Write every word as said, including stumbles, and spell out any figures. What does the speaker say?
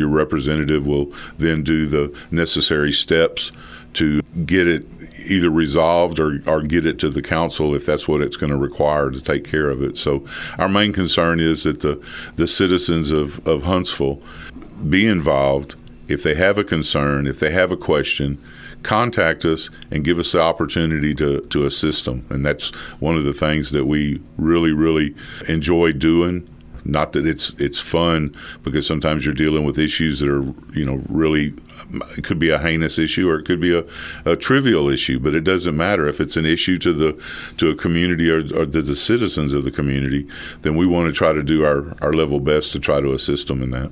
your representative will then do the necessary steps to get it either resolved or, or get it to the council if that's what it's going to require to take care of it. So our main concern is that the, the citizens of, of Huntsville be involved. If they have a concern, if they have a question, contact us and give us the opportunity to, to assist them. And that's one of the things that we really, really enjoy doing. Not that it's it's fun, because sometimes you're dealing with issues that are, you know, really, it could be a heinous issue or it could be a, a trivial issue, but it doesn't matter. If it's an issue to the to a community or, or to the citizens of the community, then we want to try to do our, our level best to try to assist them in that.